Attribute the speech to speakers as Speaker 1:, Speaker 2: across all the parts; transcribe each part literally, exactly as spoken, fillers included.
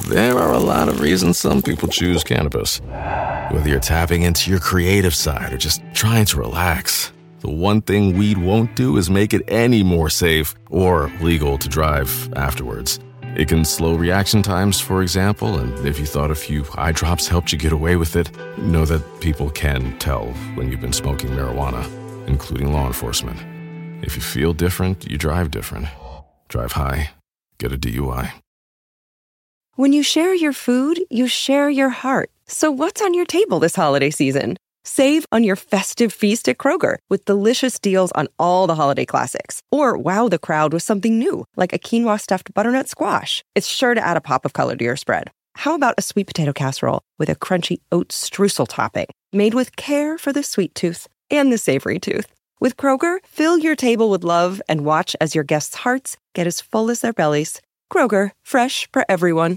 Speaker 1: There are a lot of reasons some people choose cannabis. Whether you're tapping into your creative side or just trying to relax, the one thing weed won't do is make it any more safe or legal to drive afterwards. It can slow reaction times, for example, and if you thought a few eye drops helped you get away with it, know that people can tell when you've been smoking marijuana, including law enforcement. If you feel different, you drive different. Drive high. Get a D U I.
Speaker 2: When you share your food, you share your heart. So what's on your table this holiday season? Save on your festive feast at Kroger with delicious deals on all the holiday classics. Or wow the crowd with something new, like a quinoa stuffed butternut squash. It's sure to add a pop of color to your spread. How about a sweet potato casserole with a crunchy oat streusel topping, made with care for the sweet tooth and the savory tooth? With Kroger, fill your table with love and watch as your guests' hearts get as full as their bellies. Kroger, fresh for everyone.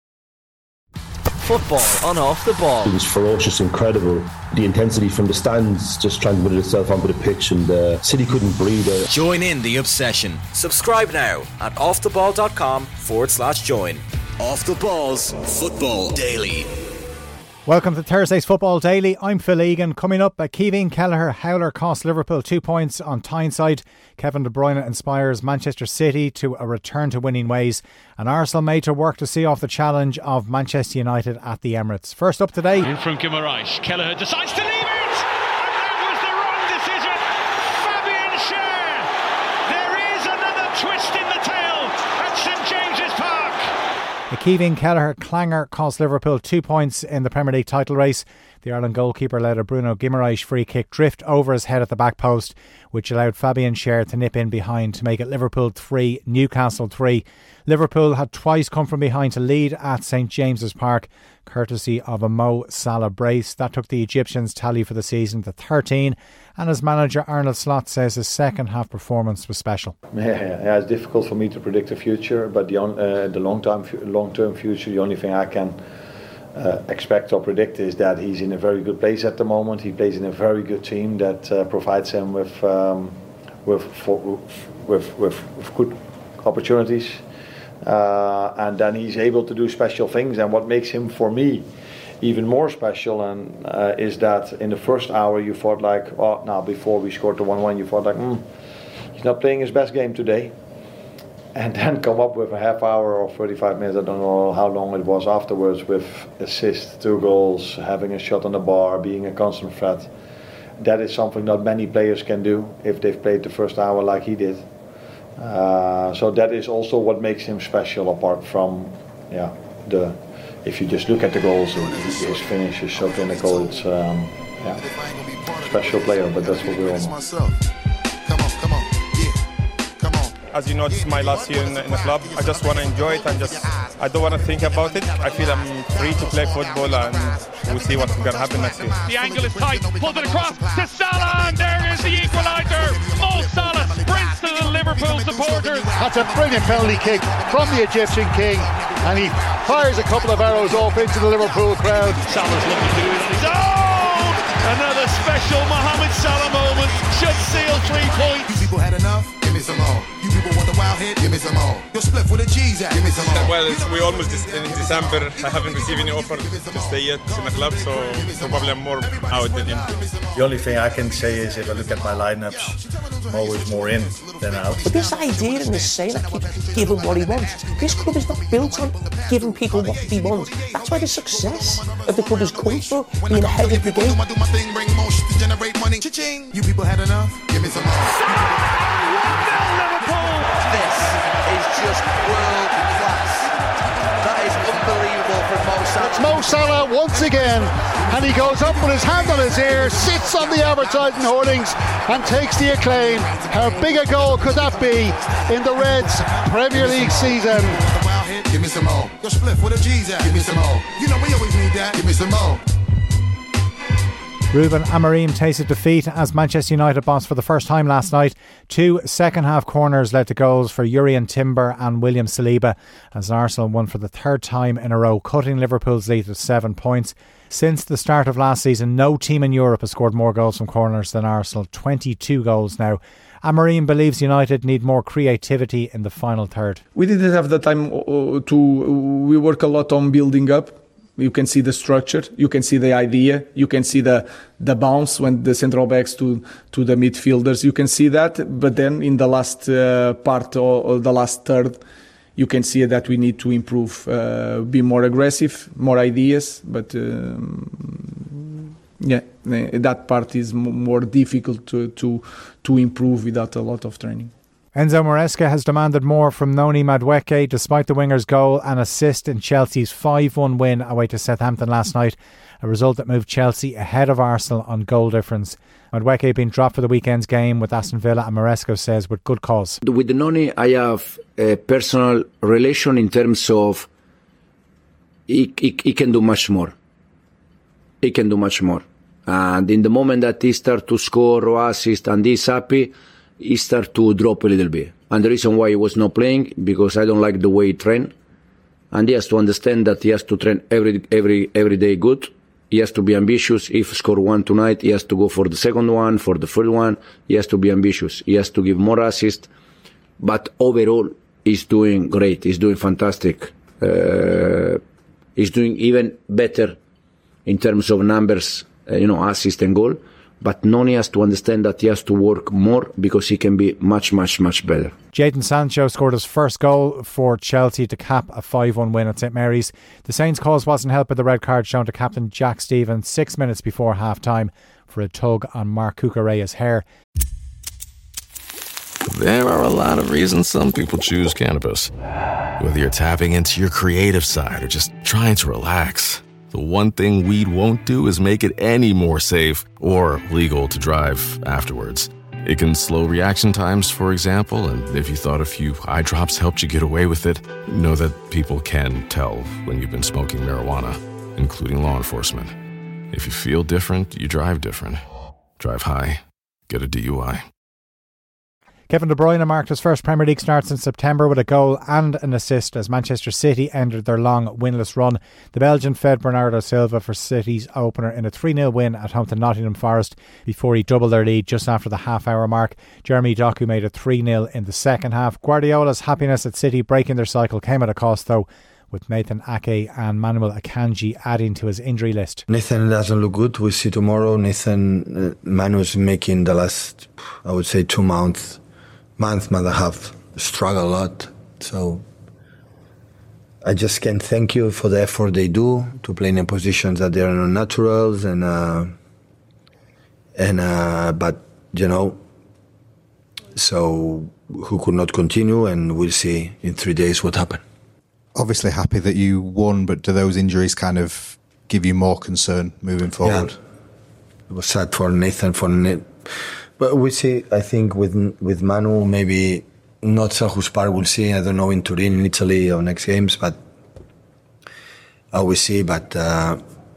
Speaker 3: Football on Off the Ball.
Speaker 4: It was ferocious, incredible. The intensity from the stands just transmitted itself onto the pitch, and uh, City couldn't breathe. Uh.
Speaker 3: Join in the obsession. Subscribe now at offtheball.com forward slash join. Off the Ball's Football Daily.
Speaker 5: Welcome to Thursday's Football Daily. I'm Phil Egan. Coming up, a Kevin Kelleher howler cost Liverpool two points on Tyneside. Kevin De Bruyne inspires Manchester City to a return to winning ways. And Arsenal made to work to see off the challenge of Manchester United at the Emirates. First up today.
Speaker 6: In from Guimaraes. Kelleher decides to leave it! And that was the wrong decision. Fabian Schär. There is another twist in the tail at St James's Park.
Speaker 5: The Kevin Kelleher clanger cost Liverpool two points in the Premier League title race. The Ireland goalkeeper let a Bruno Guimaraes free kick drift over his head at the back post, which allowed Fabian Schär to nip in behind to make it Liverpool three, Newcastle three. Liverpool had twice come from behind to lead at St James's Park, courtesy of a Mo Salah brace. That took the Egyptians' tally for the season to thirteen, and as manager Arnold Slot says his second half performance was special.
Speaker 7: Yeah, yeah, it's difficult for me to predict the future, but the, uh, the long-term, long-term future, the only thing I can uh, expect or predict is that he's in a very good place at the moment. He plays in a very good team that uh, provides him with, um, with, for, with, with, with good opportunities. Uh, and then he's able to do special things, and what makes him, for me, even more special and uh, is that in the first hour you thought like, oh, now before we scored the one one, you thought like, hmm, he's not playing his best game today, and then come up with a half hour or thirty-five minutes, I don't know how long it was afterwards, with assists, two goals, having a shot on the bar, being a constant threat. That is something not many players can do if they've played the first hour like he did. Uh, so that is also what makes him special, apart from yeah the if you just look at the goals, his finish, his so clinical, it's um, yeah special player, but that's what we all know.
Speaker 8: As you know, this is my last year in, in the club. I just want to enjoy it and just I don't want to think about it. I feel I'm free to play football, and we'll see what's going to happen next year.
Speaker 6: The angle is tight, pulls it across to Salah, and there is the equaliser. Mo Salah sprints to the Liverpool supporters.
Speaker 9: That's a brilliant penalty kick from the Egyptian king, and he fires a couple of arrows off into the Liverpool crowd.
Speaker 6: Salah's looking to do it on his own. Another special Mohamed Salah moment should seal three points.
Speaker 10: You people had enough? Give me some more. You people want the wild hit? Give me some more. You're split with the G's at? Give me some more.
Speaker 8: Well, it's, we almost in December. I haven't received any offer to stay yet in the club, so probably I'm more out than in.
Speaker 11: The only thing I can say is if I look at my lineups, I'm always more in than out.
Speaker 12: But this idea and this saying, I keep give him what he wants. This club is not built on giving people what they want. That's why the success of the club has come from being ahead of the game.
Speaker 10: I do my thing, bring motion to generate money. Cha-ching. You people had enough? Give me some more.
Speaker 3: Liverpool! This is just world class. That is unbelievable from Mo Salah.
Speaker 9: It's Mo Salah once again, and he goes up with his hand on his ear, sits on the advertising hoardings and takes the acclaim. How big a goal could that be in the Reds Premier League season?
Speaker 10: Give me some more. You're split with the G's at. Give me some more. You know we always need that. Give me some more.
Speaker 5: Ruben Amorim tasted defeat as Manchester United boss for the first time last night. Two second half corners led to goals for Jurrien Timber and William Saliba as Arsenal won for the third time in a row, cutting Liverpool's lead to seven points. Since the start of last season, no team in Europe has scored more goals from corners than Arsenal, twenty-two goals now. Amorim believes United need more creativity in the final third.
Speaker 13: We didn't have the time to, we work a lot on building up. You can see the structure, you can see the idea, you can see the the bounce when the central backs to, to the midfielders, you can see that, but then in the last uh, part or, or the last third, you can see that we need to improve, uh, be more aggressive, more ideas, but um, yeah, that part is more difficult to, to, to improve without a lot of training.
Speaker 5: Enzo Maresca has demanded more from Noni Madueke despite the winger's goal and assist in Chelsea's five one win away to Southampton last night, a result that moved Chelsea ahead of Arsenal on goal difference. Madueke being dropped for the weekend's game with Aston Villa, and Maresca says with good cause.
Speaker 14: With Noni I have a personal relation in terms of he, he, he can do much more. He can do much more. And in the moment that he starts to score or assist and he's happy, he started to drop a little bit. And the reason why he was not playing, because I don't like the way he train. And he has to understand that he has to train every every every day good. He has to be ambitious. If he score one tonight, he has to go for the second one, for the third one. He has to be ambitious. He has to give more assists. But overall, he's doing great. He's doing fantastic. Uh, he's doing even better in terms of numbers, uh, you know, assist and goal. But Noni has to understand that he has to work more because he can be much, much, much better.
Speaker 5: Jadon Sancho scored his first goal for Chelsea to cap a five one win at St Mary's. The Saints' cause wasn't helped by the red card shown to captain Jack Stevens six minutes before half-time for a tug on Mark Cucurella's hair.
Speaker 1: There are a lot of reasons some people choose cannabis. Whether you're tapping into your creative side or just trying to relax, the one thing weed won't do is make it any more safe or legal to drive afterwards. It can slow reaction times, for example, and if you thought a few eye drops helped you get away with it, know that people can tell when you've been smoking marijuana, including law enforcement. If you feel different, you drive different. Drive high, get a D U I.
Speaker 5: Kevin De Bruyne marked his first Premier League start since September with a goal and an assist as Manchester City ended their long winless run. The Belgian fed Bernardo Silva for City's opener in a three nil win at home to Nottingham Forest before he doubled their lead just after the half-hour mark. Jeremy Doku made it three nil in the second half. Guardiola's happiness at City breaking their cycle came at a cost though, with Nathan Ake and Manuel Akanji adding to his injury list.
Speaker 15: Nathan doesn't look good. We'll see tomorrow. Nathan, uh, Manuel's making the last, I would say, two months month, month and a half, struggle a lot. So I just can't thank you for the effort they do to play in positions that they are not naturals and uh, and uh, but you know, so who could not continue, and we'll see in three days what happened.
Speaker 16: Obviously happy that you won, but do those injuries kind of give you more concern moving forward?
Speaker 15: Yeah. It was sad for Nathan, for Nate. But we see, I think, with with Manu, maybe not Selhurst Park, we'll see. I don't know, in Turin, in Italy, or next games, but I will see. But uh,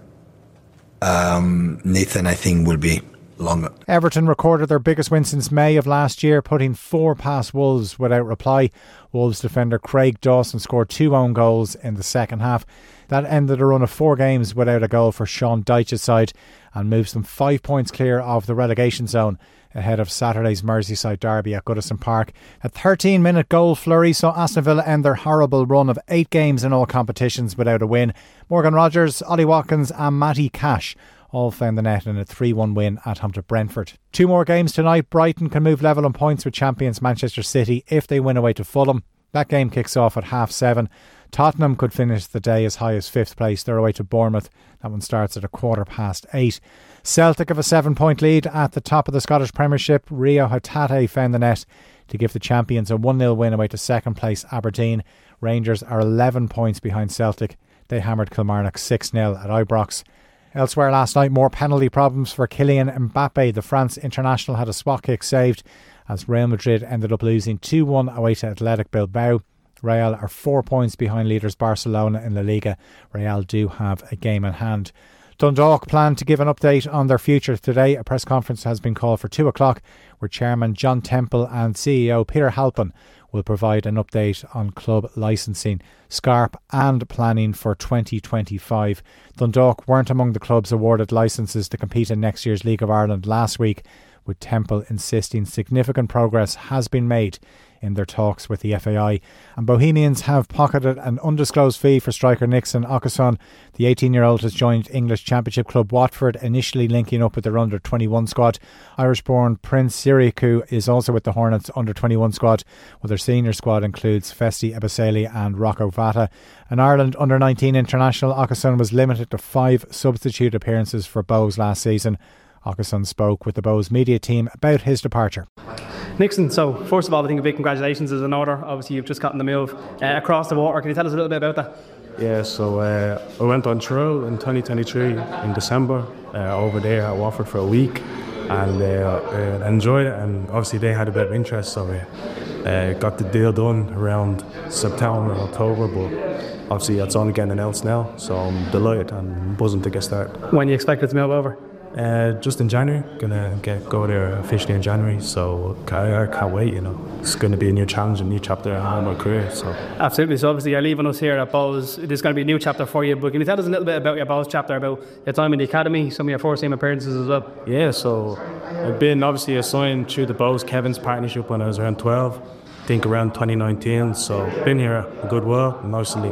Speaker 15: um, Nathan, I think, will be longer.
Speaker 5: Everton recorded their biggest win since May of last year, putting four past Wolves without reply. Wolves defender Craig Dawson scored two own goals in the second half. That ended a run of four games without a goal for Sean Dyche's side and moves them five points clear of the relegation zone ahead of Saturday's Merseyside derby at Goodison Park. A thirteen minute goal flurry saw Aston Villa end their horrible run of eight games in all competitions without a win. Morgan Rogers, Ollie Watkins and Matty Cash all found the net in a three one win at home to Brentford. Two more games tonight. Brighton can move level on points with champions Manchester City if they win away to Fulham. That game kicks off at half seven. Tottenham could finish the day as high as fifth place. They're away to Bournemouth. That one starts at a quarter past eight. Celtic have a seven point lead at the top of the Scottish Premiership. Rio Hatate found the net to give the champions a one nil win away to second place Aberdeen. Rangers are eleven points behind Celtic. They hammered Kilmarnock six nil at Ibrox. Elsewhere last night, more penalty problems for Kylian Mbappe. The France international had a spot kick saved as Real Madrid ended up losing two one away to Athletic Bilbao. Real are four points behind leaders Barcelona in La Liga. Real do have a game in hand. Dundalk plan to give an update on their future today. A press conference has been called for two o'clock where Chairman John Temple and C E O Peter Halpin will provide an update on club licensing, Scarp and planning for twenty twenty-five. Dundalk weren't among the clubs awarded licences to compete in next year's League of Ireland last week, with Temple insisting significant progress has been made in their talks with the F A I. And Bohemians have pocketed an undisclosed fee for striker Nixon Okuson. The eighteen-year-old has joined English Championship club Watford, initially linking up with their under twenty-one squad. Irish-born Prince Siriakou is also with the Hornets under twenty-one squad, while their senior squad includes Festi Ebosele and Rocco Vata. An Ireland under nineteen international, Okuson was limited to five substitute appearances for Bohs last season. Okuson spoke with the Bohs media team about his departure.
Speaker 17: Nixon, so first of all, I think a big congratulations is in order. Obviously, you've just gotten the move uh, across the water. Can you tell us a little bit about that?
Speaker 18: Yeah, so uh, I went on trial in twenty twenty-three in December uh, over there at Watford for a week, and uh, uh, enjoyed it. And obviously, they had a bit of interest, so we uh, got the deal done around September, October. But obviously, it's only getting announced now, so I'm delighted and buzzing to get started.
Speaker 17: When you expect it to move over?
Speaker 18: Uh, just in January, gonna get go there officially in January, so I, I can't wait. You know, it's going to be a new challenge, a new chapter in my career. So
Speaker 17: absolutely. So obviously, you're leaving us here at Bohs. There's going to be a new chapter for you. But can you tell us a little bit about your Bohs chapter, about your time in the academy, some of your first team appearances as well?
Speaker 18: Yeah, so I've been obviously assigned through the Bohs Kevin's partnership when I was around twelve. I think around twenty nineteen. So been here a good while, nicely.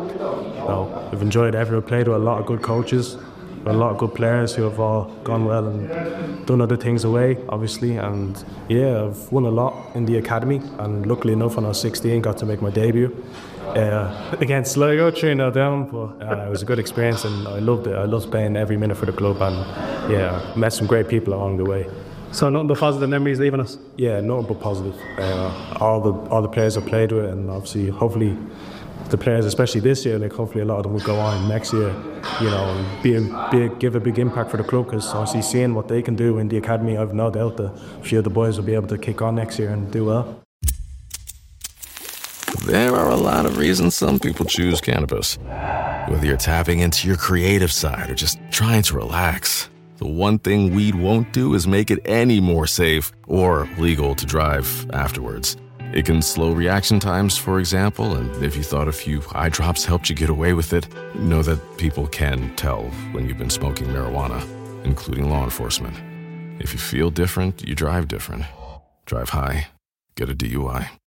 Speaker 18: So I've enjoyed every. I've played with a lot of good coaches. A lot of good players who have all gone well and done other things away, obviously. And yeah, I've won a lot in the academy. And luckily enough, when I was sixteen, got to make my debut uh, against Sligo, three nil down. But uh, it was a good experience, and I loved it. I loved playing every minute for the club, and yeah, met some great people along the way.
Speaker 17: So nothing but positive memories leaving us?
Speaker 18: Yeah, nothing but positive. Uh, all the all the players I played with, and obviously, hopefully, the players, especially this year, like hopefully a lot of them will go on next year, you know, and be a big, give a big impact for the club, because obviously seeing what they can do in the academy, I've no doubt that a few of the boys will be able to kick on next year and do well.
Speaker 1: There are a lot of reasons some people choose cannabis. Whether you're tapping into your creative side or just trying to relax, the one thing weed won't do is make it any more safe or legal to drive afterwards. It can slow reaction times, for example, and if you thought a few eye drops helped you get away with it, know that people can tell when you've been smoking marijuana, including law enforcement. If you feel different, you drive different. Drive high, get a D U I.